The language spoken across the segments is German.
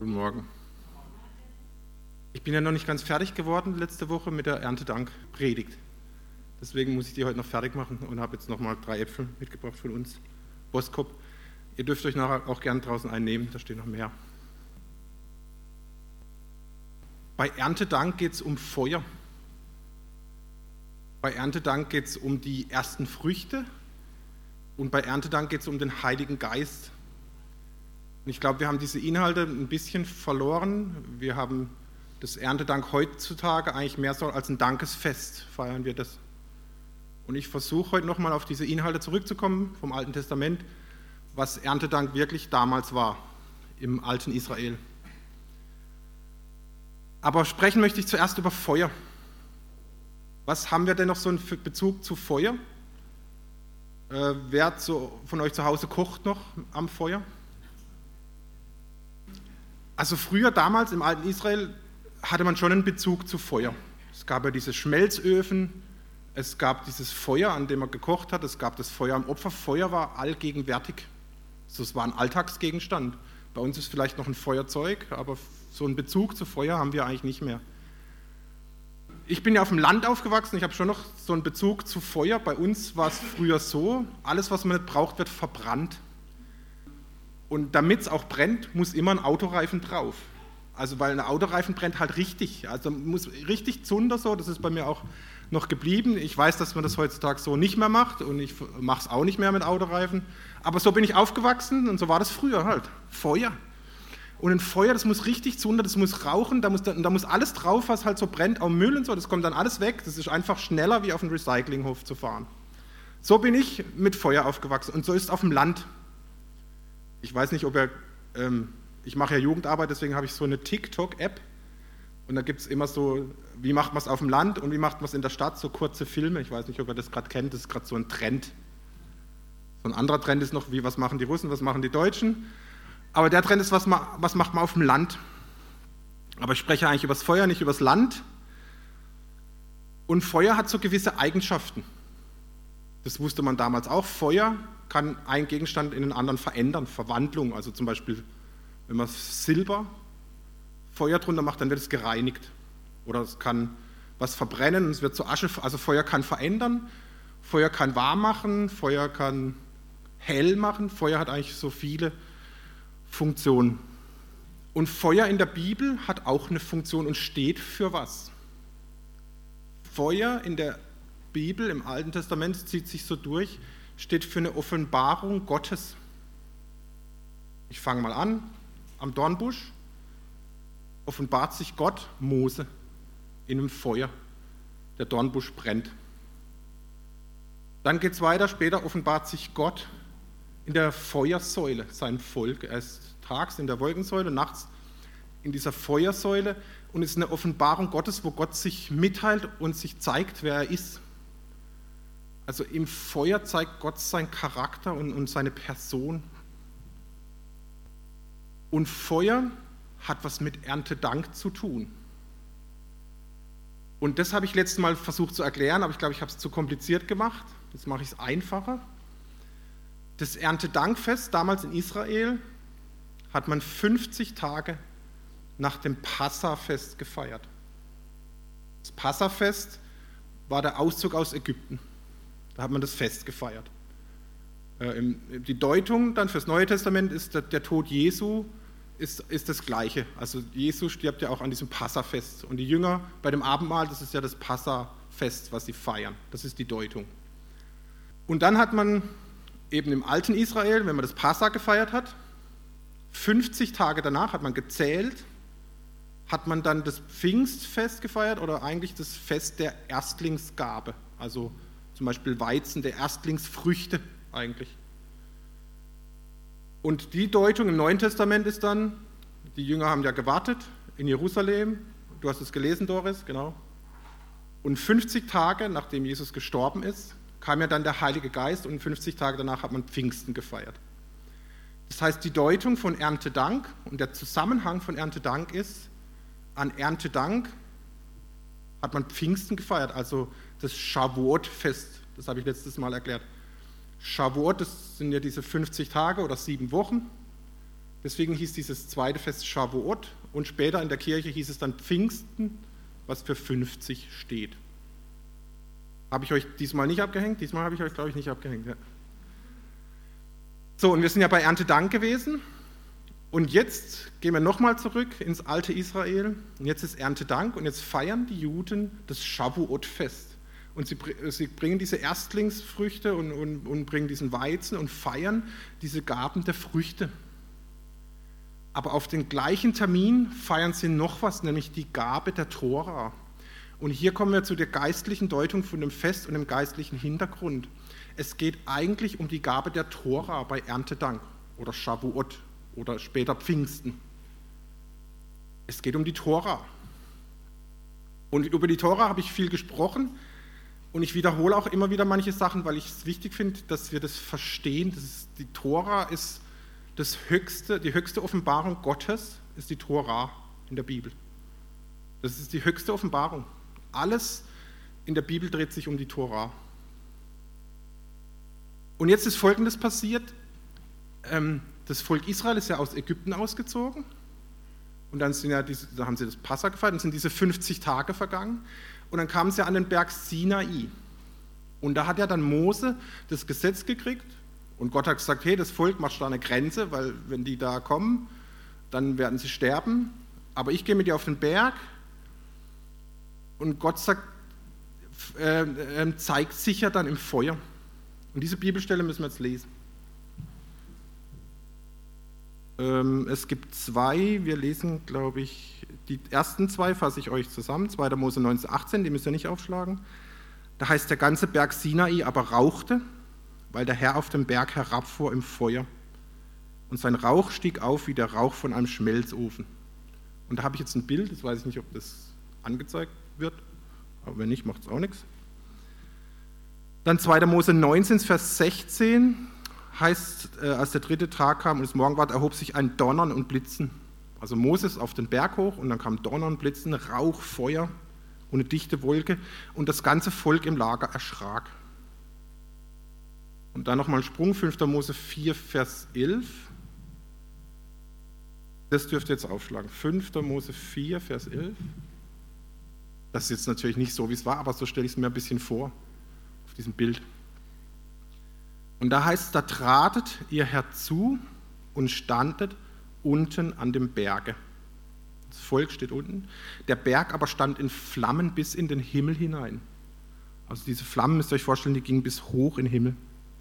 Guten Morgen. Ich bin ja noch nicht ganz fertig geworden letzte Woche mit der Erntedank-Predigt. Deswegen muss ich die heute noch fertig machen und habe jetzt nochmal 3 Äpfel mitgebracht von uns. Boskop. Ihr dürft euch nachher auch gern draußen einnehmen, da stehen noch mehr. Bei Erntedank geht es um Feuer. Bei Erntedank geht es um die ersten Früchte und bei Erntedank geht es um den Heiligen Geist. Und ich glaube, wir haben diese Inhalte ein bisschen verloren. Wir haben das Erntedank heutzutage eigentlich mehr so als ein Dankesfest, feiern wir das. Und ich versuche heute nochmal auf diese Inhalte zurückzukommen vom Alten Testament, was Erntedank wirklich damals war, im alten Israel. Aber sprechen möchte ich zuerst über Feuer. Was haben wir denn noch so einen Bezug zu Feuer? Wer von euch zu Hause kocht noch am Feuer? Also früher, damals im alten Israel, hatte man schon einen Bezug zu Feuer. Es gab ja diese Schmelzöfen, es gab dieses Feuer, an dem man gekocht hat, es gab das Feuer am Opfer. Feuer war allgegenwärtig. Es war ein Alltagsgegenstand. Bei uns ist vielleicht noch ein Feuerzeug, aber so einen Bezug zu Feuer haben wir eigentlich nicht mehr. Ich bin ja auf dem Land aufgewachsen, ich habe schon noch so einen Bezug zu Feuer. Bei uns war es früher so, alles, was man nicht braucht, wird verbrannt. Und damit es auch brennt, muss immer ein Autoreifen drauf. Also weil ein Autoreifen brennt halt richtig. Also muss richtig Zunder so, das ist bei mir auch noch geblieben. Ich weiß, dass man das heutzutage so nicht mehr macht und ich mache es auch nicht mehr mit Autoreifen. Aber so bin ich aufgewachsen und so war das früher halt. Feuer. Und ein Feuer, das muss richtig Zunder, das muss rauchen, da muss alles drauf, was halt so brennt, auch Müll und so, das kommt dann alles weg. Das ist einfach schneller, wie auf einen Recyclinghof zu fahren. So bin ich mit Feuer aufgewachsen und so ist es auf dem Land. Ich weiß nicht, ob ich mache ja Jugendarbeit, deswegen habe ich so eine TikTok-App und da gibt es immer so, wie macht man es auf dem Land und wie macht man es in der Stadt, so kurze Filme. Ich weiß nicht, ob ihr das gerade kennt, das ist gerade so ein Trend. So ein anderer Trend ist noch, was machen die Russen, was machen die Deutschen. Aber der Trend ist, was macht man auf dem Land. Aber ich spreche eigentlich über das Feuer, nicht über das Land. Und Feuer hat so gewisse Eigenschaften. Das wusste man damals auch. Feuer kann einen Gegenstand in einen anderen verändern, Verwandlung. Also zum Beispiel, wenn man Silber Feuer drunter macht, dann wird es gereinigt. Oder es kann was verbrennen und es wird zu Asche. Also Feuer kann verändern, Feuer kann warm machen, Feuer kann hell machen. Feuer hat eigentlich so viele Funktionen. Und Feuer in der Bibel hat auch eine Funktion und steht für was? Feuer in der Bibel, im Alten Testament, zieht sich so durch, steht für eine Offenbarung Gottes. Ich fange mal an, am Dornbusch offenbart sich Gott Mose in einem Feuer. Der Dornbusch brennt. Dann geht es weiter, später offenbart sich Gott in der Feuersäule, sein Volk. Er ist tags in der Wolkensäule, nachts in dieser Feuersäule und es ist eine Offenbarung Gottes, wo Gott sich mitteilt und sich zeigt, wer er ist. Also im Feuer zeigt Gott seinen Charakter und seine Person. Und Feuer hat was mit Erntedank zu tun. Und das habe ich letztes Mal versucht zu erklären, aber ich glaube, ich habe es zu kompliziert gemacht. Jetzt mache ich es einfacher. Das Erntedankfest damals in Israel hat man 50 Tage nach dem Passafest gefeiert. Das Passafest war der Auszug aus Ägypten. Da hat man das Fest gefeiert. Die Deutung dann fürs Neue Testament ist, der Tod Jesu ist das Gleiche. Also Jesus stirbt ja auch an diesem Passafest. Und die Jünger bei dem Abendmahl, das ist ja das Passafest, was sie feiern. Das ist die Deutung. Und dann hat man eben im alten Israel, wenn man das Passa gefeiert hat, 50 Tage danach hat man gezählt, hat man dann das Pfingstfest gefeiert oder eigentlich das Fest der Erstlingsgabe. Also zum Beispiel Weizen, der Erstlingsfrüchte eigentlich. Und die Deutung im Neuen Testament ist dann, die Jünger haben ja gewartet in Jerusalem, du hast es gelesen, Doris, genau. Und 50 Tage, nachdem Jesus gestorben ist, kam ja dann der Heilige Geist und 50 Tage danach hat man Pfingsten gefeiert. Das heißt, die Deutung von Erntedank und der Zusammenhang von Erntedank ist, an Erntedank hat man Pfingsten gefeiert, also das Shavuot-Fest, das habe ich letztes Mal erklärt. Shavuot, das sind ja diese 50 Tage oder 7 Wochen. Deswegen hieß dieses zweite Fest Shavuot und später in der Kirche hieß es dann Pfingsten, was für 50 steht. Habe ich euch diesmal nicht abgehängt? Diesmal habe ich euch, glaube ich, nicht abgehängt. Ja. So, und wir sind ja bei Erntedank gewesen. Und jetzt gehen wir nochmal zurück ins alte Israel. Und jetzt ist Erntedank und jetzt feiern die Juden das Shavuot-Fest. Und sie bringen diese Erstlingsfrüchte und bringen diesen Weizen und feiern diese Gaben der Früchte. Aber auf den gleichen Termin feiern sie noch was, nämlich die Gabe der Tora. Und hier kommen wir zu der geistlichen Deutung von dem Fest und dem geistlichen Hintergrund. Es geht eigentlich um die Gabe der Tora bei Erntedank oder Shavuot oder später Pfingsten. Es geht um die Tora. Und über die Tora habe ich viel gesprochen und ich wiederhole auch immer wieder manche Sachen, weil ich es wichtig finde, dass wir das verstehen. Die Tora ist die höchste Offenbarung Gottes, ist die Tora in der Bibel. Das ist die höchste Offenbarung. Alles in der Bibel dreht sich um die Tora. Und jetzt ist Folgendes passiert. Das Volk Israel ist ja aus Ägypten ausgezogen. Und dann da haben sie das Passa gefeiert, dann sind diese 50 Tage vergangen. Und dann kamen sie an den Berg Sinai. Und da hat ja dann Mose das Gesetz gekriegt. Und Gott hat gesagt, hey, das Volk macht da eine Grenze, weil wenn die da kommen, dann werden sie sterben. Aber ich gehe mit dir auf den Berg. Und Gott sagt, zeigt sich ja dann im Feuer. Und diese Bibelstelle müssen wir jetzt lesen. Es gibt zwei, wir lesen, glaube ich, die ersten zwei fasse ich euch zusammen, 2. Mose 19,18, die müsst ihr nicht aufschlagen. Da heißt, der ganze Berg Sinai aber rauchte, weil der Herr auf dem Berg herabfuhr im Feuer. Und sein Rauch stieg auf wie der Rauch von einem Schmelzofen. Und da habe ich jetzt ein Bild, das weiß ich nicht, ob das angezeigt wird, aber wenn nicht, macht es auch nichts. Dann 2. Mose 19, Vers 16 heißt, als der 3. Tag kam und es Morgen ward, erhob sich ein Donnern und Blitzen. Also Moses auf den Berg hoch und dann kam Donnern und Blitzen, Rauch, Feuer und eine dichte Wolke und das ganze Volk im Lager erschrak. Und dann nochmal ein Sprung, 5. Mose 4, Vers 11. Das dürft ihr jetzt aufschlagen. 5. Mose 4, Vers 11. Das ist jetzt natürlich nicht so, wie es war, aber so stelle ich es mir ein bisschen vor, auf diesem Bild. Und da heißt es, da tratet ihr herzu und standet unten an dem Berge. Das Volk steht unten. Der Berg aber stand in Flammen bis in den Himmel hinein. Also diese Flammen, müsst ihr euch vorstellen, die gingen bis hoch in den Himmel.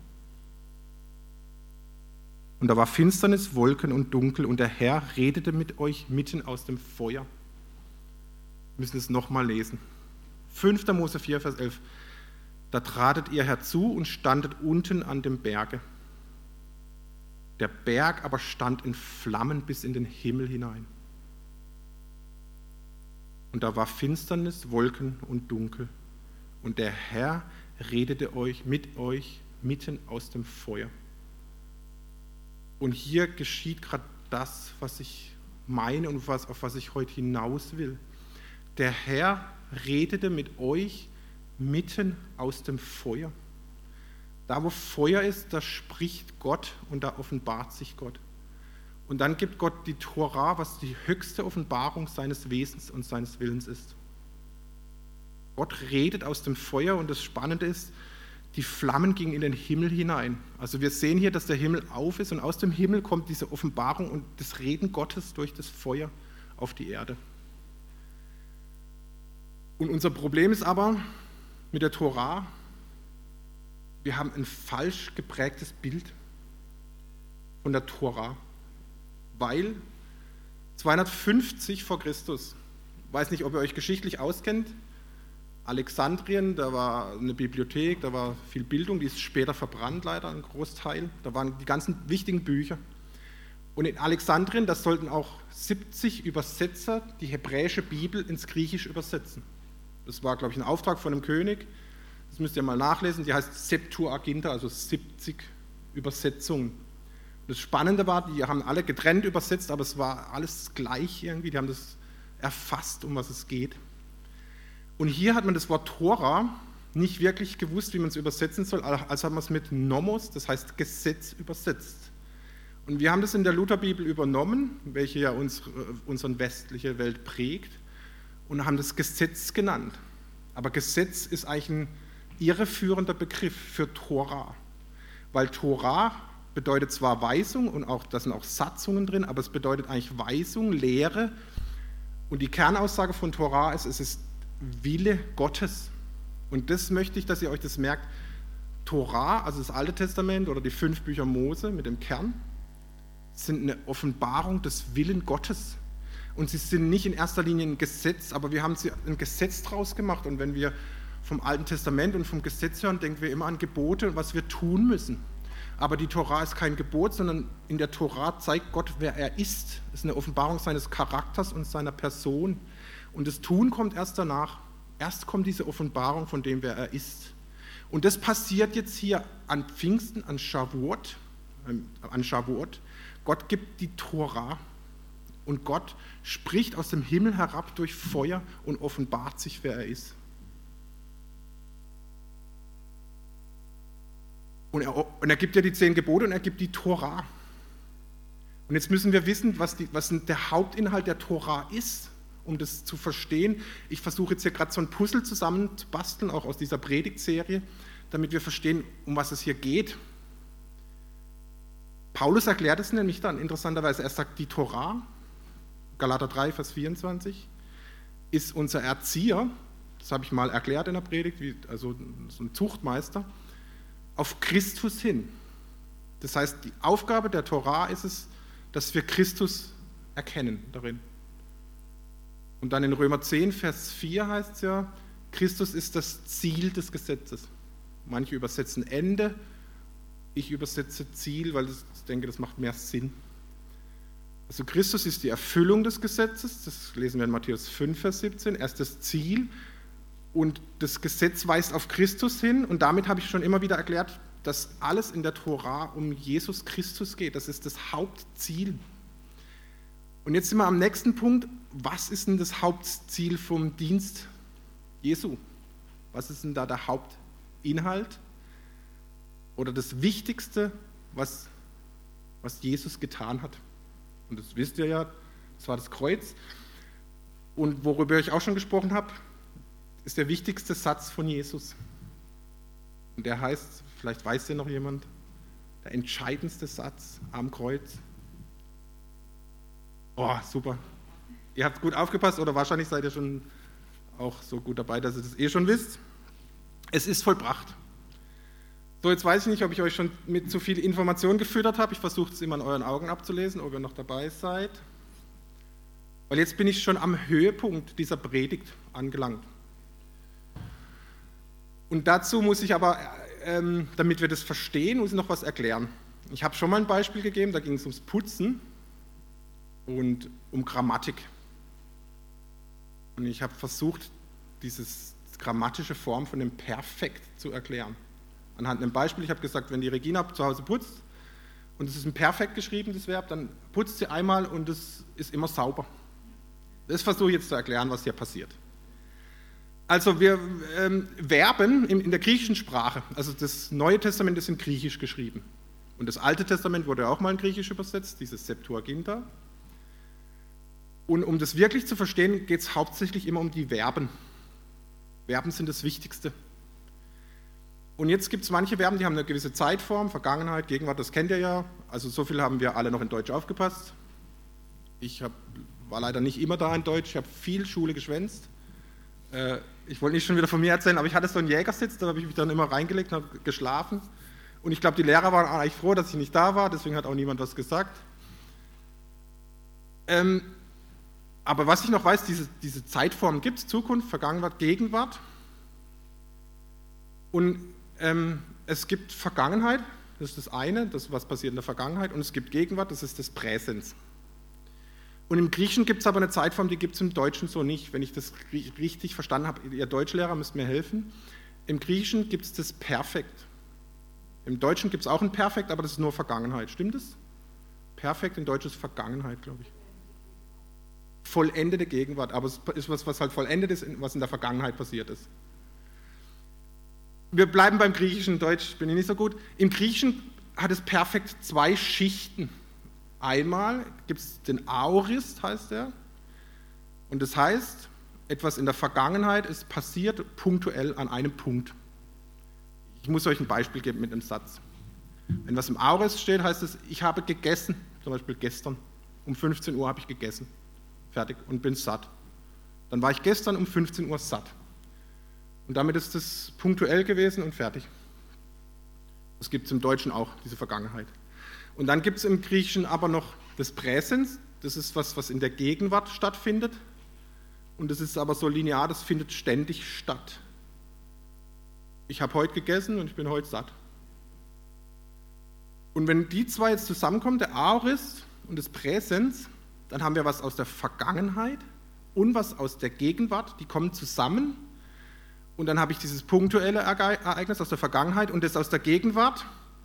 Und da war Finsternis, Wolken und Dunkel und der Herr redete mit euch mitten aus dem Feuer. Wir müssen es nochmal lesen. 5. Mose 4, Vers 11. Da tratet ihr herzu und standet unten an dem Berge. Der Berg aber stand in Flammen bis in den Himmel hinein. Und da war Finsternis, Wolken und Dunkel. Und der Herr redete mit euch mitten aus dem Feuer. Und hier geschieht gerade das, was ich meine und auf was ich heute hinaus will. Der Herr redete mit euch mitten aus dem Feuer. Da, wo Feuer ist, da spricht Gott und da offenbart sich Gott. Und dann gibt Gott die Tora, was die höchste Offenbarung seines Wesens und seines Willens ist. Gott redet aus dem Feuer und das Spannende ist, die Flammen gingen in den Himmel hinein. Also wir sehen hier, dass der Himmel auf ist und aus dem Himmel kommt diese Offenbarung und das Reden Gottes durch das Feuer auf die Erde. Und unser Problem ist aber mit der Tora, wir haben ein falsch geprägtes Bild von der Tora, weil 250 vor Christus, ich weiß nicht, ob ihr euch geschichtlich auskennt, Alexandrien, da war eine Bibliothek, da war viel Bildung, die ist später verbrannt leider, ein Großteil, da waren die ganzen wichtigen Bücher. Und in Alexandrien, da sollten auch 70 Übersetzer die hebräische Bibel ins Griechisch übersetzen. Das war, glaube ich, ein Auftrag von einem König, das müsst ihr mal nachlesen, die heißt Septuaginta, also 70 Übersetzungen. Das Spannende war, die haben alle getrennt übersetzt, aber es war alles gleich irgendwie, die haben das erfasst, um was es geht. Und hier hat man das Wort Tora nicht wirklich gewusst, wie man es übersetzen soll, also hat man es mit Nomos, das heißt Gesetz, übersetzt. Und wir haben das in der Lutherbibel übernommen, welche ja unsere westliche Welt prägt, und haben das Gesetz genannt. Aber Gesetz ist eigentlich ein irreführender Begriff für Tora, weil Tora bedeutet zwar Weisung und da sind auch Satzungen drin, aber es bedeutet eigentlich Weisung, Lehre. Und die Kernaussage von Tora ist, es ist Wille Gottes. Und das möchte ich, dass ihr euch das merkt. Tora, also das Alte Testament oder die 5 Bücher Mose mit dem Kern, sind eine Offenbarung des Willen Gottes. Und sie sind nicht in erster Linie ein Gesetz, aber wir haben sie ein Gesetz draus gemacht. Und wenn wir vom Alten Testament und vom Gesetz hören, denken wir immer an Gebote und was wir tun müssen. Aber die Tora ist kein Gebot, sondern in der Tora zeigt Gott, wer er ist. Es ist eine Offenbarung seines Charakters und seiner Person. Und das Tun kommt erst danach. Erst kommt diese Offenbarung von dem, wer er ist. Und das passiert jetzt hier an Pfingsten, an Shavuot. Gott gibt die Tora und Gott spricht aus dem Himmel herab durch Feuer und offenbart sich, wer er ist. Und er gibt ja die 10 Gebote und er gibt die Tora. Und jetzt müssen wir wissen, was der Hauptinhalt der Tora ist, um das zu verstehen. Ich versuche jetzt hier gerade so ein Puzzle zusammenzubasteln, auch aus dieser Predigtserie, damit wir verstehen, um was es hier geht. Paulus erklärt es nämlich dann interessanterweise. Er sagt, die Tora, Galater 3, Vers 24, ist unser Erzieher, das habe ich mal erklärt in der Predigt, also so ein Zuchtmeister, auf Christus hin. Das heißt, die Aufgabe der Tora ist es, dass wir Christus erkennen darin. Und dann in Römer 10, Vers 4 heißt es ja, Christus ist das Ziel des Gesetzes. Manche übersetzen Ende, ich übersetze Ziel, weil ich denke, das macht mehr Sinn. Also Christus ist die Erfüllung des Gesetzes, das lesen wir in Matthäus 5, Vers 17, er ist das Ziel und das Gesetz weist auf Christus hin und damit habe ich schon immer wieder erklärt, dass alles in der Tora um Jesus Christus geht, das ist das Hauptziel. Und jetzt sind wir am nächsten Punkt, was ist denn das Hauptziel vom Dienst Jesu? Was ist denn da der Hauptinhalt? Oder das Wichtigste, was Jesus getan hat. Und das wisst ihr ja, das war das Kreuz. Und worüber ich auch schon gesprochen habe, ist der wichtigste Satz von Jesus. Und der heißt, vielleicht weiß ja noch jemand, der entscheidendste Satz am Kreuz. Oh, super. Ihr habt gut aufgepasst oder wahrscheinlich seid ihr schon auch so gut dabei, dass ihr das schon wisst. Es ist vollbracht. So, jetzt weiß ich nicht, ob ich euch schon mit zu viel Information gefüttert habe. Ich versuche es immer in euren Augen abzulesen, ob ihr noch dabei seid. Weil jetzt bin ich schon am Höhepunkt dieser Predigt angelangt. Und dazu muss ich aber, damit wir das verstehen, muss ich noch was erklären. Ich habe schon mal ein Beispiel gegeben, da ging es ums Putzen und um Grammatik. Und ich habe versucht, diese grammatische Form von dem Perfekt zu erklären. Anhand einem Beispiel, ich habe gesagt, wenn die Regina zu Hause putzt und es ist ein Perfekt geschrieben, das Verb, dann putzt sie einmal und es ist immer sauber. Das versuche ich jetzt zu erklären, was hier passiert. Also wir Verben in der griechischen Sprache, also das Neue Testament ist in Griechisch geschrieben. Und das Alte Testament wurde auch mal in Griechisch übersetzt, dieses Septuaginta. Und um das wirklich zu verstehen, geht es hauptsächlich immer um die Verben. Verben sind das Wichtigste. Und jetzt gibt es manche Verben, die haben eine gewisse Zeitform, Vergangenheit, Gegenwart, das kennt ihr ja. Also so viel haben wir alle noch in Deutsch aufgepasst. Ich war leider nicht immer da in Deutsch, ich habe viel Schule geschwänzt. Ich wollte nicht schon wieder von mir erzählen, aber ich hatte so einen Jägersitz, da habe ich mich dann immer reingelegt und habe geschlafen. Und ich glaube, die Lehrer waren eigentlich froh, dass ich nicht da war, deswegen hat auch niemand was gesagt. Aber was ich noch weiß, diese Zeitformen gibt es, Zukunft, Vergangenheit, Gegenwart. Und es gibt Vergangenheit, das ist das eine, das was passiert in der Vergangenheit, und es gibt Gegenwart, das ist das Präsens. Und im Griechischen gibt es aber eine Zeitform, die gibt es im Deutschen so nicht, wenn ich das richtig verstanden habe. Ihr Deutschlehrer müsst mir helfen. Im Griechischen gibt es das Perfekt. Im Deutschen gibt es auch ein Perfekt, aber das ist nur Vergangenheit. Stimmt das? Perfekt in Deutsch ist Vergangenheit, glaube ich. Vollendete Gegenwart, aber es ist was halt vollendet ist, was in der Vergangenheit passiert ist. Wir bleiben beim Griechischen, Deutsch bin ich nicht so gut. Im Griechischen hat es Perfekt 2 Schichten. Einmal gibt es den Aorist, heißt der. Und das heißt, etwas in der Vergangenheit ist passiert punktuell an einem Punkt. Ich muss euch ein Beispiel geben mit einem Satz. Wenn was im Aorist steht, heißt es, ich habe gegessen, zum Beispiel gestern, um 15 Uhr habe ich gegessen, fertig, und bin satt. Dann war ich gestern um 15 Uhr satt. Und damit ist es punktuell gewesen und fertig. Das gibt es im Deutschen auch, diese Vergangenheit. Und dann gibt es im Griechischen aber noch das Präsens, das ist was in der Gegenwart stattfindet. Und das ist aber so linear, das findet ständig statt. Ich habe heute gegessen und ich bin heute satt. Und wenn die zwei jetzt zusammenkommen, der Aorist und das Präsens, dann haben wir was aus der Vergangenheit und was aus der Gegenwart, die kommen zusammen. Und dann habe ich dieses punktuelle Ereignis aus der Vergangenheit und das aus der Gegenwart.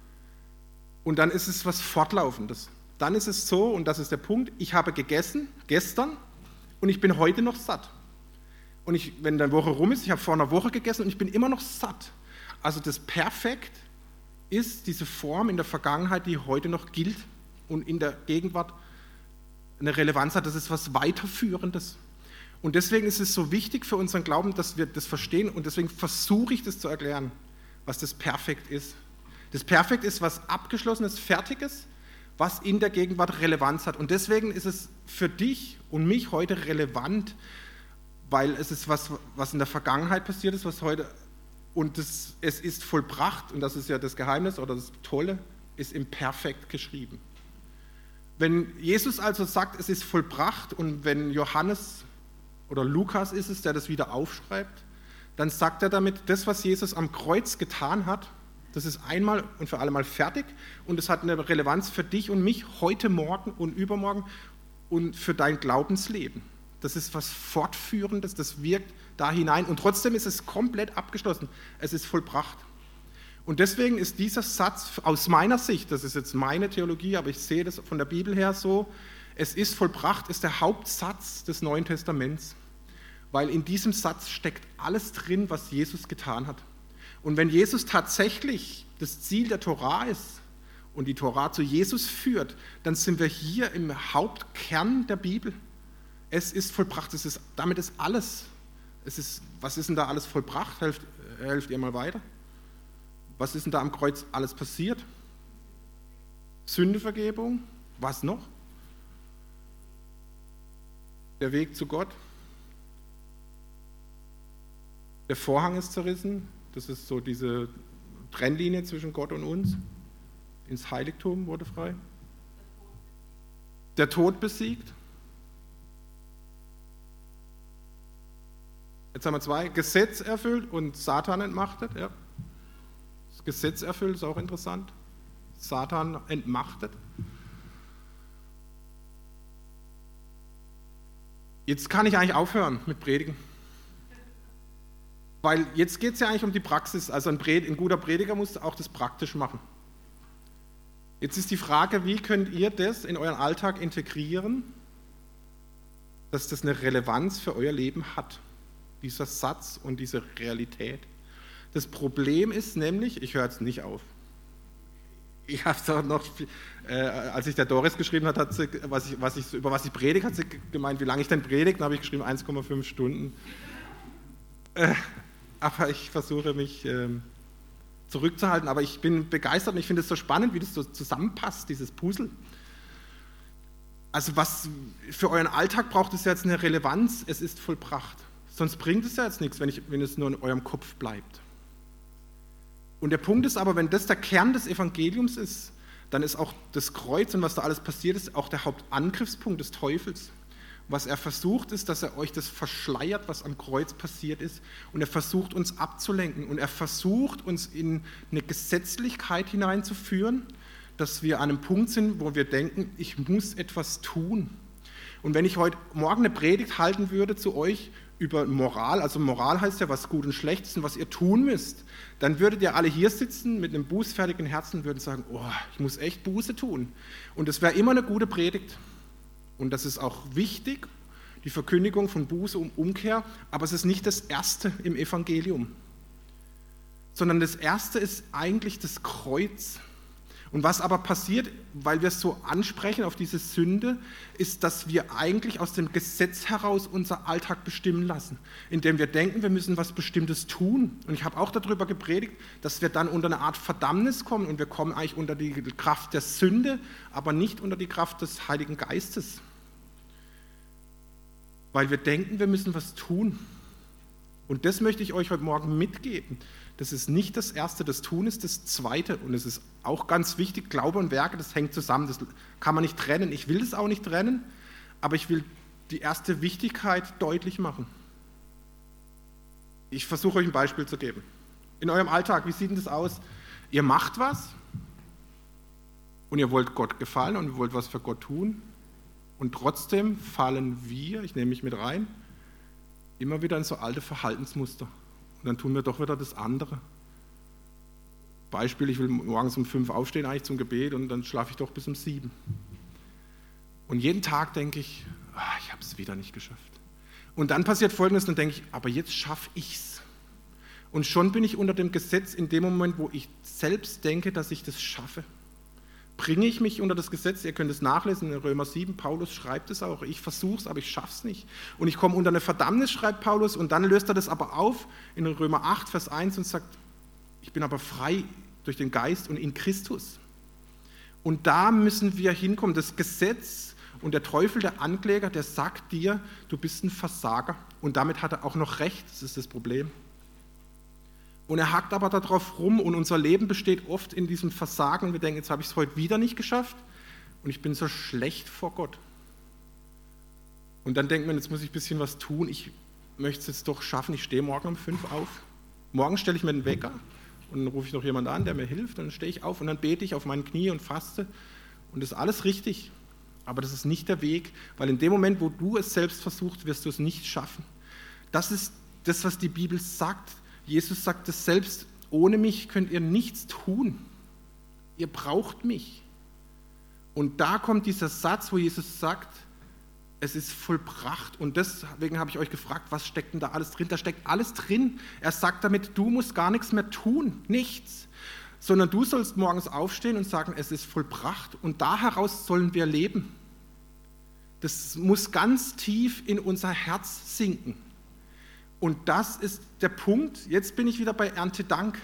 Und dann ist es was Fortlaufendes. Dann ist es so, und das ist der Punkt, ich habe gegessen gestern und ich bin heute noch satt. Und wenn eine Woche rum ist, ich habe vor einer Woche gegessen und ich bin immer noch satt. Also das Perfekt ist diese Form in der Vergangenheit, die heute noch gilt und in der Gegenwart eine Relevanz hat. Das ist was Weiterführendes. Und deswegen ist es so wichtig für unseren Glauben, dass wir das verstehen, und deswegen versuche ich das zu erklären, was das Perfekt ist. Das Perfekt ist was Abgeschlossenes, Fertiges, was in der Gegenwart Relevanz hat. Und deswegen ist es für dich und mich heute relevant, weil es ist was in der Vergangenheit passiert ist, was heute, und es ist vollbracht, und das ist ja das Geheimnis oder das Tolle, ist im Perfekt geschrieben. Wenn Jesus also sagt, es ist vollbracht, und wenn Johannes oder Lukas ist es, der das wieder aufschreibt, dann sagt er damit, das, was Jesus am Kreuz getan hat, das ist einmal und für alle Mal fertig, und es hat eine Relevanz für dich und mich heute, morgen und übermorgen und für dein Glaubensleben. Das ist was Fortführendes, das wirkt da hinein, und trotzdem ist es komplett abgeschlossen. Es ist vollbracht. Und deswegen ist dieser Satz aus meiner Sicht, das ist jetzt meine Theologie, aber ich sehe das von der Bibel her so, es ist vollbracht, ist der Hauptsatz des Neuen Testaments, weil in diesem Satz steckt alles drin, was Jesus getan hat. Und wenn Jesus tatsächlich das Ziel der Tora ist und die Tora zu Jesus führt, dann sind wir hier im Hauptkern der Bibel. Es ist vollbracht, damit ist alles. Was ist denn da alles vollbracht? Helft ihr mal weiter. Was ist denn da am Kreuz alles passiert? Sündevergebung, was noch? Der Weg zu Gott. Der Vorhang ist zerrissen, das ist so diese Trennlinie zwischen Gott und uns. Ins Heiligtum wurde frei. Der Tod besiegt. Jetzt haben wir zwei, Gesetz erfüllt und Satan entmachtet. Ja. Das Gesetz erfüllt ist auch interessant. Satan entmachtet. Jetzt kann ich eigentlich aufhören mit Predigen. Weil jetzt geht es ja eigentlich um die Praxis. Also ein guter Prediger muss auch das praktisch machen. Jetzt ist die Frage, wie könnt ihr das in euren Alltag integrieren, dass das eine Relevanz für euer Leben hat, dieser Satz und diese Realität. Das Problem ist nämlich, ich höre jetzt nicht auf. Ich habe es auch noch, als ich der Doris geschrieben hat sie, über was ich predige, hat sie gemeint, wie lange ich denn predige, dann habe ich geschrieben 1,5 Stunden. Aber ich versuche mich zurückzuhalten, aber ich bin begeistert und ich finde es so spannend, wie das so zusammenpasst, dieses Puzzle. Also was für euren Alltag braucht es jetzt eine Relevanz, es ist vollbracht. Sonst bringt es ja jetzt nichts, wenn es nur in eurem Kopf bleibt. Und der Punkt ist aber, wenn das der Kern des Evangeliums ist, dann ist auch das Kreuz und was da alles passiert ist, auch der Hauptangriffspunkt des Teufels. Was er versucht ist, dass er euch das verschleiert, was am Kreuz passiert ist, und er versucht uns abzulenken und er versucht uns in eine Gesetzlichkeit hineinzuführen, dass wir an einem Punkt sind, wo wir denken, ich muss etwas tun. Und wenn ich heute Morgen eine Predigt halten würde zu euch über Moral, also Moral heißt ja, was gut und schlecht ist und was ihr tun müsst, dann würdet ihr alle hier sitzen mit einem bußfertigen Herzen und würden sagen, oh, ich muss echt Buße tun. Und es wäre immer eine gute Predigt. Und das ist auch wichtig, die Verkündigung von Buße und Umkehr, aber es ist nicht das Erste im Evangelium, sondern das Erste ist eigentlich das Kreuz. Und was aber passiert, weil wir es so ansprechen auf diese Sünde, ist, dass wir eigentlich aus dem Gesetz heraus unser Alltag bestimmen lassen, indem wir denken, wir müssen was Bestimmtes tun. Und ich habe auch darüber gepredigt, dass wir dann unter eine Art Verdammnis kommen und wir kommen eigentlich unter die Kraft der Sünde, aber nicht unter die Kraft des Heiligen Geistes. Weil wir denken, wir müssen was tun. Und das möchte ich euch heute Morgen mitgeben. Das ist nicht das Erste, das Tun ist das Zweite. Und es ist auch ganz wichtig, Glaube und Werke, das hängt zusammen. Das kann man nicht trennen. Ich will das auch nicht trennen, aber ich will die erste Wichtigkeit deutlich machen. Ich versuche euch ein Beispiel zu geben. In eurem Alltag, wie sieht denn das aus? Ihr macht was und ihr wollt Gott gefallen und ihr wollt was für Gott tun. Und trotzdem fallen wir, ich nehme mich mit rein, immer wieder in so alte Verhaltensmuster. Und dann tun wir doch wieder das andere. Beispiel, ich will morgens um 5 aufstehen eigentlich zum Gebet und dann schlafe ich doch bis um 7. Und jeden Tag denke ich, ich habe es wieder nicht geschafft. Und dann passiert Folgendes, dann denke ich, aber jetzt schaffe ich es. Und schon bin ich unter dem Gesetz in dem Moment, wo ich selbst denke, dass ich das schaffe. Bringe ich mich unter das Gesetz, ihr könnt es nachlesen in Römer 7, Paulus schreibt es auch, ich versuche es, aber ich schaffe es nicht. Und ich komme unter eine Verdammnis, schreibt Paulus, und dann löst er das aber auf in Römer 8, Vers 1 und sagt, ich bin aber frei durch den Geist und in Christus. Und da müssen wir hinkommen, das Gesetz und der Teufel, der Ankläger, der sagt dir, du bist ein Versager. Und damit hat er auch noch recht, das ist das Problem. Und er hackt aber darauf rum und unser Leben besteht oft in diesem Versagen. Wir denken, jetzt habe ich es heute wieder nicht geschafft und ich bin so schlecht vor Gott. Und dann denkt man, jetzt muss ich ein bisschen was tun, ich möchte es jetzt doch schaffen, ich stehe morgen um 5 auf. Morgen stelle ich mir den Wecker und dann rufe ich noch jemanden an, der mir hilft und dann stehe ich auf und dann bete ich auf meinen Knie und faste und das ist alles richtig. Aber das ist nicht der Weg, weil in dem Moment, wo du es selbst versuchst, wirst du es nicht schaffen. Das ist das, was die Bibel sagt. Jesus sagt es selbst, ohne mich könnt ihr nichts tun. Ihr braucht mich. Und da kommt dieser Satz, wo Jesus sagt, es ist vollbracht. Und deswegen habe ich euch gefragt, was steckt denn da alles drin? Da steckt alles drin. Er sagt damit, du musst gar nichts mehr tun, nichts. Sondern du sollst morgens aufstehen und sagen, es ist vollbracht. Und da heraus sollen wir leben. Das muss ganz tief in unser Herz sinken. Und das ist der Punkt. Jetzt bin ich wieder bei Erntedank.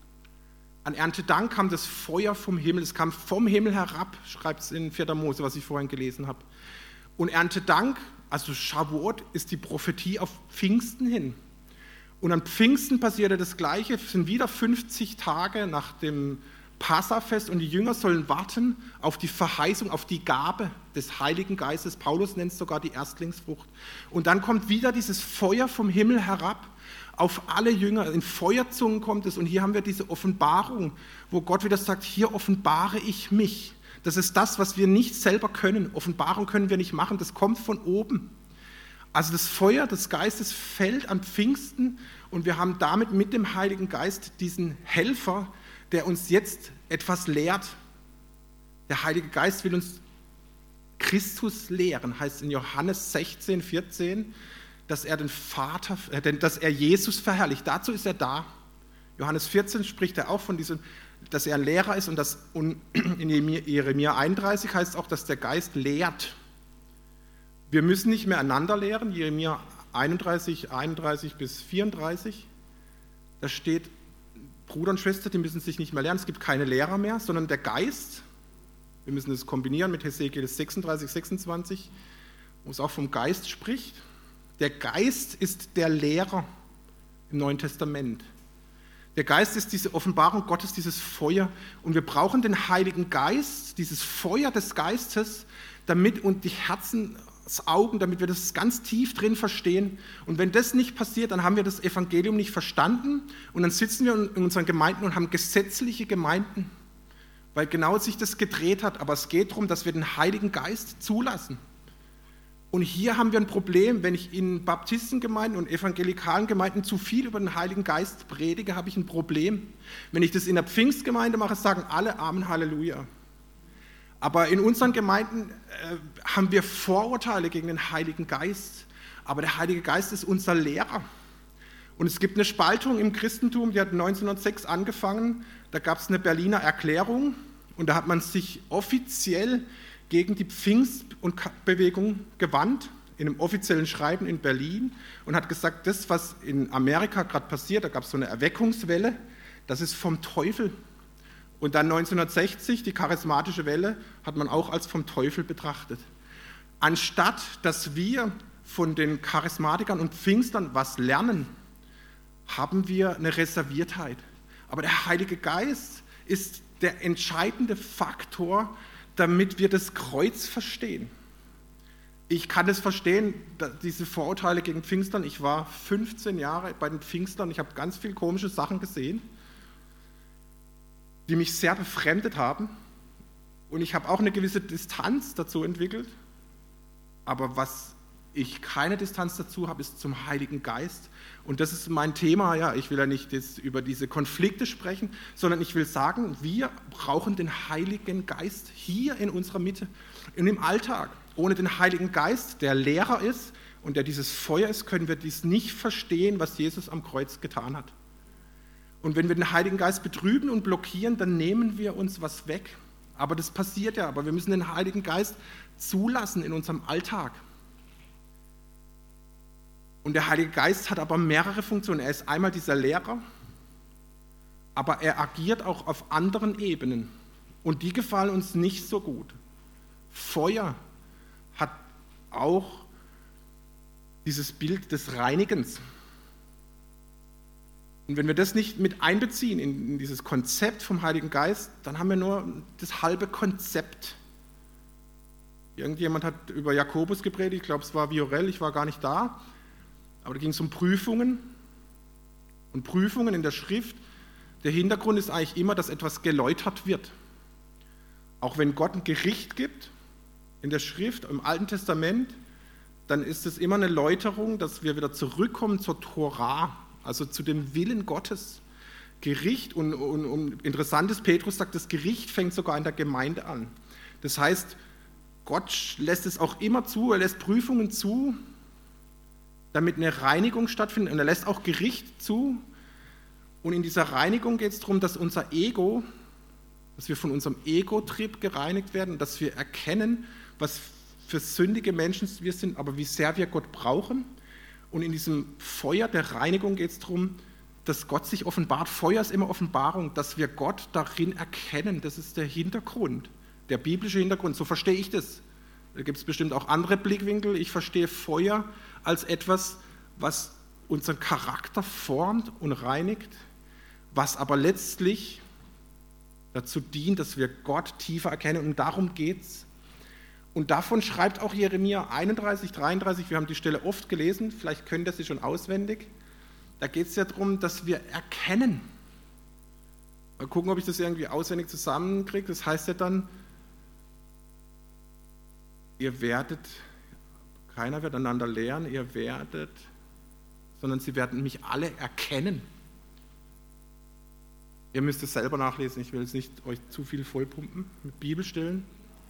An Erntedank kam das Feuer vom Himmel. Es kam vom Himmel herab, schreibt es in 4. Mose, was ich vorhin gelesen habe. Und Erntedank, also Shavuot, ist die Prophetie auf Pfingsten hin. Und an Pfingsten passierte das Gleiche. Es sind wieder 50 Tage nach dem Passafest und die Jünger sollen warten auf die Verheißung, auf die Gabe des Heiligen Geistes. Paulus nennt es sogar die Erstlingsfrucht. Und dann kommt wieder dieses Feuer vom Himmel herab auf alle Jünger. In Feuerzungen kommt es und hier haben wir diese Offenbarung, wo Gott wieder sagt, hier offenbare ich mich. Das ist das, was wir nicht selber können. Offenbarung können wir nicht machen, das kommt von oben. Also das Feuer des Geistes fällt an Pfingsten und wir haben damit mit dem Heiligen Geist diesen Helfer, der uns jetzt etwas lehrt. Der Heilige Geist will uns Christus lehren, heißt in Johannes 16, 14, dass er den Vater, dass er Jesus verherrlicht. Dazu ist er da. Johannes 14 spricht er auch von diesem, dass er ein Lehrer ist und in Jeremia 31 heißt es auch, dass der Geist lehrt. Wir müssen nicht mehr einander lehren, Jeremia 31 bis 34, da steht, Bruder und Schwester, die müssen sich nicht mehr lernen, es gibt keine Lehrer mehr, sondern der Geist, wir müssen das kombinieren mit Hesekiel 36, 26, wo es auch vom Geist spricht. Der Geist ist der Lehrer im Neuen Testament. Der Geist ist diese Offenbarung Gottes, dieses Feuer. Und wir brauchen den Heiligen Geist, dieses Feuer des Geistes, damit und die Herzensaugen, damit wir das ganz tief drin verstehen. Und wenn das nicht passiert, dann haben wir das Evangelium nicht verstanden und dann sitzen wir in unseren Gemeinden und haben gesetzliche Gemeinden, weil genau sich das gedreht hat. Aber es geht darum, dass wir den Heiligen Geist zulassen. Und hier haben wir ein Problem, wenn ich in Baptistengemeinden und evangelikalen Gemeinden zu viel über den Heiligen Geist predige, habe ich ein Problem. Wenn ich das in der Pfingstgemeinde mache, sagen alle Amen, Halleluja. Aber in unseren Gemeinden haben wir Vorurteile gegen den Heiligen Geist. Aber der Heilige Geist ist unser Lehrer. Und es gibt eine Spaltung im Christentum, die hat 1906 angefangen. Da gab es eine Berliner Erklärung und da hat man sich offiziell gegen die Pfingst- und Bewegung gewandt, in einem offiziellen Schreiben in Berlin und hat gesagt, das, was in Amerika gerade passiert, da gab es so eine Erweckungswelle, das ist vom Teufel. Und dann 1960, die charismatische Welle, hat man auch als vom Teufel betrachtet. Anstatt, dass wir von den Charismatikern und Pfingstern was lernen, haben wir eine Reserviertheit. Aber der Heilige Geist ist der entscheidende Faktor, damit wir das Kreuz verstehen. Ich kann es verstehen, diese Vorurteile gegen Pfingstern. Ich war 15 Jahre bei den Pfingstern, ich habe ganz viele komische Sachen gesehen, die mich sehr befremdet haben. Und ich habe auch eine gewisse Distanz dazu entwickelt. Aber was ich keine Distanz dazu habe, ist zum Heiligen Geist. Und das ist mein Thema. Ja, ich will ja nicht jetzt über diese Konflikte sprechen, sondern ich will sagen, wir brauchen den Heiligen Geist hier in unserer Mitte, in dem Alltag. Ohne den Heiligen Geist, der Lehrer ist und der dieses Feuer ist, können wir dies nicht verstehen, was Jesus am Kreuz getan hat. Und wenn wir den Heiligen Geist betrüben und blockieren, dann nehmen wir uns was weg. Aber das passiert ja, aber wir müssen den Heiligen Geist zulassen in unserem Alltag. Und der Heilige Geist hat aber mehrere Funktionen. Er ist einmal dieser Lehrer, aber er agiert auch auf anderen Ebenen. Und die gefallen uns nicht so gut. Feuer hat auch dieses Bild des Reinigens. Und wenn wir das nicht mit einbeziehen in dieses Konzept vom Heiligen Geist, dann haben wir nur das halbe Konzept. Irgendjemand hat über Jakobus gepredigt, ich glaube, es war Viorel, ich war gar nicht da, aber da ging es um Prüfungen. Und Prüfungen in der Schrift, der Hintergrund ist eigentlich immer, dass etwas geläutert wird. Auch wenn Gott ein Gericht gibt in der Schrift, im Alten Testament, dann ist es immer eine Läuterung, dass wir wieder zurückkommen zur Torah, also zu dem Willen Gottes. Gericht, und interessant ist, Petrus sagt, das Gericht fängt sogar in der Gemeinde an. Das heißt, Gott lässt es auch immer zu, er lässt Prüfungen zu, damit eine Reinigung stattfindet, und er lässt auch Gericht zu. Und in dieser Reinigung geht es darum, dass unser Ego, dass wir von unserem Ego-Trip gereinigt werden, dass wir erkennen, was für sündige Menschen wir sind, aber wie sehr wir Gott brauchen. Und in diesem Feuer der Reinigung geht es darum, dass Gott sich offenbart. Feuer ist immer Offenbarung, dass wir Gott darin erkennen. Das ist der Hintergrund, der biblische Hintergrund. So verstehe ich das. Da gibt es bestimmt auch andere Blickwinkel. Ich verstehe Feuer als etwas, was unseren Charakter formt und reinigt, was aber letztlich dazu dient, dass wir Gott tiefer erkennen. Und darum geht es. Und davon schreibt auch Jeremia 31, 33, wir haben die Stelle oft gelesen, vielleicht könnt ihr sie schon auswendig. Da geht es ja darum, dass wir erkennen. Mal gucken, ob ich das irgendwie auswendig zusammenkriege. Das heißt ja dann, ihr werdet, keiner wird einander lehren, ihr werdet, sondern sie werden mich alle erkennen. Ihr müsst es selber nachlesen, ich will jetzt nicht euch zu viel vollpumpen mit Bibelstellen.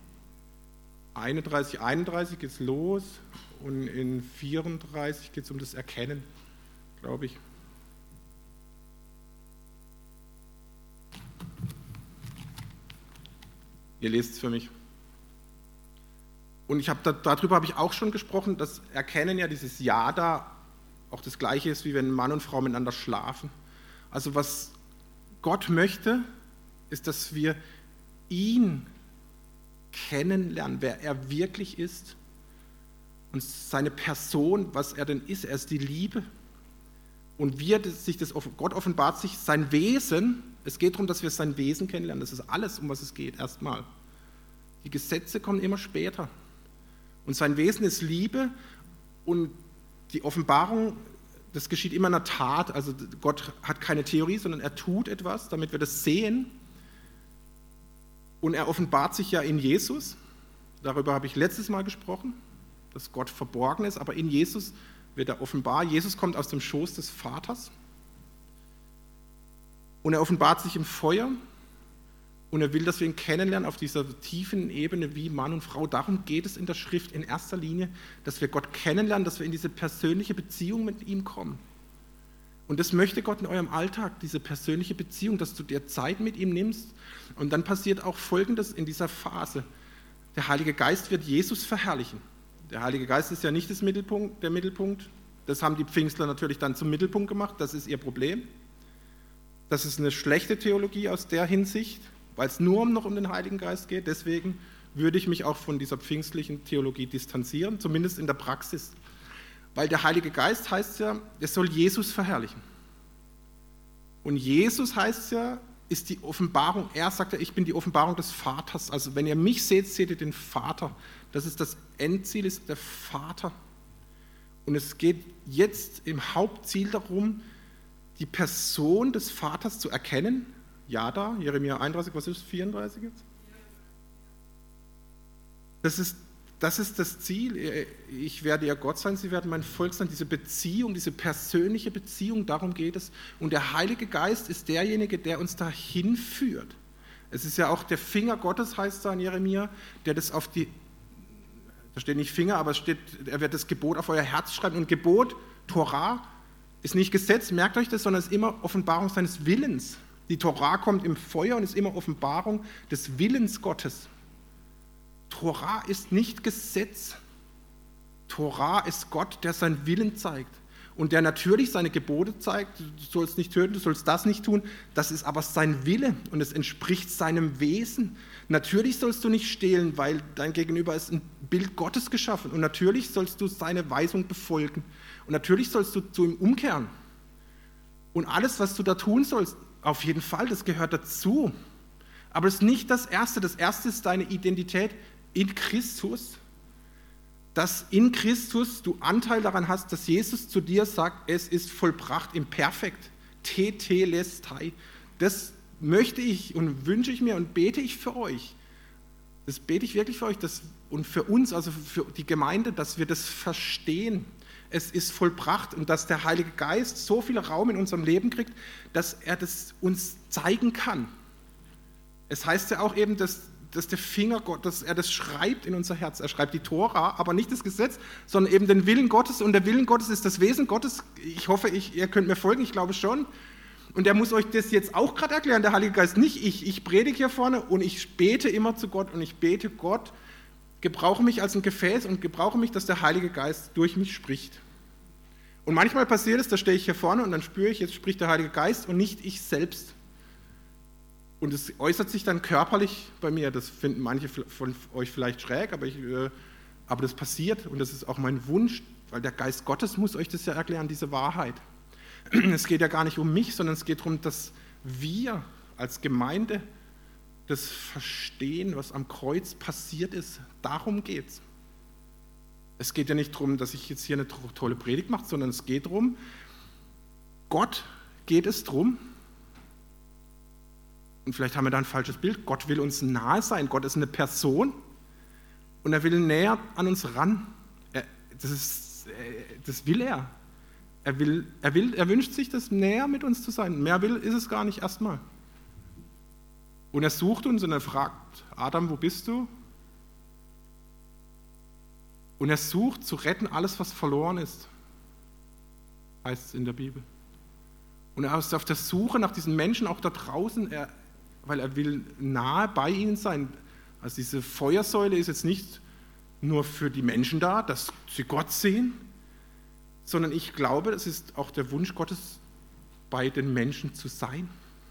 31 geht es los und in 34 geht es um das Erkennen, glaube ich. Ihr lest es für mich. Und darüber habe ich auch schon gesprochen, dass Erkennen ja dieses Ja da auch das Gleiche ist, wie wenn Mann und Frau miteinander schlafen. Also was Gott möchte, ist, dass wir ihn kennenlernen, wer er wirklich ist und seine Person, was er denn ist. Er ist die Liebe. Und Gott offenbart sich sein Wesen. Es geht darum, dass wir sein Wesen kennenlernen. Das ist alles, um was es geht, erstmal. Die Gesetze kommen immer später. Und sein Wesen ist Liebe und die Offenbarung, das geschieht immer in der Tat. Also Gott hat keine Theorie, sondern er tut etwas, damit wir das sehen. Und er offenbart sich ja in Jesus. Darüber habe ich letztes Mal gesprochen, dass Gott verborgen ist, aber in Jesus wird er offenbar. Jesus kommt aus dem Schoß des Vaters und er offenbart sich im Feuer und er will, dass wir ihn kennenlernen auf dieser tiefen Ebene wie Mann und Frau. Darum geht es in der Schrift in erster Linie, dass wir Gott kennenlernen, dass wir in diese persönliche Beziehung mit ihm kommen. Und das möchte Gott in eurem Alltag, diese persönliche Beziehung, dass du dir Zeit mit ihm nimmst. Und dann passiert auch Folgendes in dieser Phase. Der Heilige Geist wird Jesus verherrlichen. Der Heilige Geist ist ja nicht der Mittelpunkt. Das haben die Pfingstler natürlich dann zum Mittelpunkt gemacht. Das ist ihr Problem. Das ist eine schlechte Theologie aus der Hinsicht, weil es nur noch um den Heiligen Geist geht. Deswegen würde ich mich auch von dieser pfingstlichen Theologie distanzieren, zumindest in der Praxis. Weil der Heilige Geist heißt ja, er soll Jesus verherrlichen. Und Jesus heißt ja, ist die Offenbarung, er sagt ja, ich bin die Offenbarung des Vaters. Also wenn ihr mich seht, seht ihr den Vater. Das ist das Endziel, ist der Vater. Und es geht jetzt im Hauptziel darum, die Person des Vaters zu erkennen. Ja, da, Jeremia 31, was ist 34 jetzt? Das ist das Ziel. Ich werde ihr Gott sein, sie werden mein Volk sein. Diese Beziehung, diese persönliche Beziehung, darum geht es. Und der Heilige Geist ist derjenige, der uns dahin führt. Es ist ja auch der Finger Gottes, heißt da in Jeremia, der das auf die, da steht nicht Finger, aber es steht, er wird das Gebot auf euer Herz schreiben. Und Gebot, Torah, ist nicht Gesetz, merkt euch das, sondern ist immer Offenbarung seines Willens. Die Torah kommt im Feuer und ist immer Offenbarung des Willens Gottes. Torah ist nicht Gesetz. Torah ist Gott, der seinen Willen zeigt und der natürlich seine Gebote zeigt. Du sollst nicht töten, du sollst das nicht tun. Das ist aber sein Wille und es entspricht seinem Wesen. Natürlich sollst du nicht stehlen, weil dein Gegenüber ist ein Bild Gottes geschaffen. Und natürlich sollst du seine Weisung befolgen. Und natürlich sollst du zu ihm umkehren. Und alles, was du da tun sollst, auf jeden Fall, das gehört dazu. Aber es ist nicht das Erste. Das Erste ist deine Identität in Christus, dass in Christus du Anteil daran hast, dass Jesus zu dir sagt, es ist vollbracht im Perfekt, Tetelestai. Das möchte ich und wünsche ich mir und bete ich für euch. Das bete ich wirklich für euch und für uns, also für die Gemeinde, dass wir das verstehen. Es ist vollbracht und dass der Heilige Geist so viel Raum in unserem Leben kriegt, dass er das uns zeigen kann. Es heißt ja auch eben, dass der Finger Gott, dass er das schreibt in unser Herz. Er schreibt die Tora, aber nicht das Gesetz, sondern eben den Willen Gottes. Und der Willen Gottes ist das Wesen Gottes. Ich hoffe, ihr könnt mir folgen, ich glaube schon. Und er muss euch das jetzt auch gerade erklären, der Heilige Geist, nicht ich. Ich predige hier vorne und ich bete immer zu Gott und ich bete Gott, gebrauche mich als ein Gefäß und gebrauche mich, dass der Heilige Geist durch mich spricht. Und manchmal passiert es, da stehe ich hier vorne und dann spüre ich, jetzt spricht der Heilige Geist und nicht ich selbst. Und es äußert sich dann körperlich bei mir, das finden manche von euch vielleicht schräg, aber das passiert und das ist auch mein Wunsch, weil der Geist Gottes muss euch das ja erklären, diese Wahrheit. Es geht ja gar nicht um mich, sondern es geht darum, dass wir als Gemeinde das verstehen, was am Kreuz passiert ist. Darum geht es. Es geht ja nicht darum, dass ich jetzt hier eine tolle Predigt mache, sondern es geht darum, Gott geht es darum, und vielleicht haben wir da ein falsches Bild, Gott will uns nahe sein, Gott ist eine Person und er will näher an uns ran. Das will er. Er wünscht sich, das näher mit uns zu sein. Mehr ist es gar nicht erstmal. Und er sucht uns und er fragt, Adam, wo bist du? Und er sucht zu retten alles, was verloren ist, heißt es in der Bibel. Und er ist auf der Suche nach diesen Menschen auch da draußen, weil er will nahe bei ihnen sein. Also diese Feuersäule ist jetzt nicht nur für die Menschen da, dass sie Gott sehen, sondern ich glaube, es ist auch der Wunsch Gottes, bei den Menschen zu sein.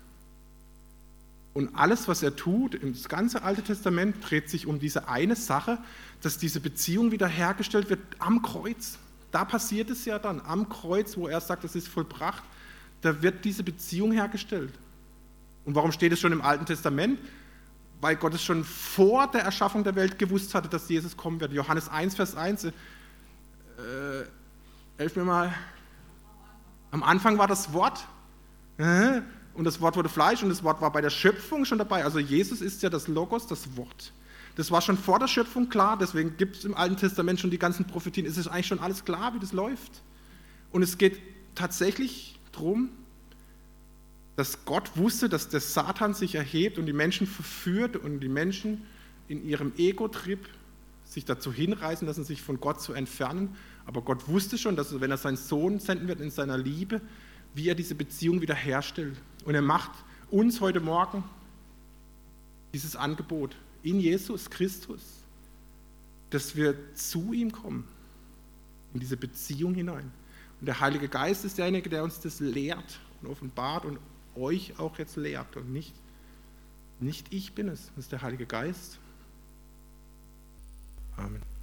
Und alles, was er tut, das ganze Alte Testament dreht sich um diese eine Sache, dass diese Beziehung wiederhergestellt wird am Kreuz. Da passiert es ja dann, am Kreuz, wo er sagt, es ist vollbracht, da wird diese Beziehung hergestellt. Und warum steht es schon im Alten Testament? Weil Gott es schon vor der Erschaffung der Welt gewusst hatte, dass Jesus kommen wird. Johannes 1, Vers 1, helft mir mal. Am Anfang war das Wort und das Wort wurde Fleisch und das Wort war bei der Schöpfung schon dabei. Also Jesus ist ja das Logos, das Wort. Das war schon vor der Schöpfung klar, deswegen gibt es im Alten Testament schon die ganzen Prophetien. Es ist eigentlich schon alles klar, wie das läuft. Und es geht tatsächlich darum, dass Gott wusste, dass der Satan sich erhebt und die Menschen verführt und die Menschen in ihrem Ego-Trip sich dazu hinreißen lassen, sich von Gott zu entfernen. Aber Gott wusste schon, dass wenn er seinen Sohn senden wird in seiner Liebe, wie er diese Beziehung wiederherstellt. Und er macht uns heute Morgen dieses Angebot in Jesus Christus, dass wir zu ihm kommen, in diese Beziehung hinein. Und der Heilige Geist ist derjenige, der uns das lehrt und offenbart und euch auch jetzt lehrt. Und nicht ich bin es, das ist der Heilige Geist. Amen.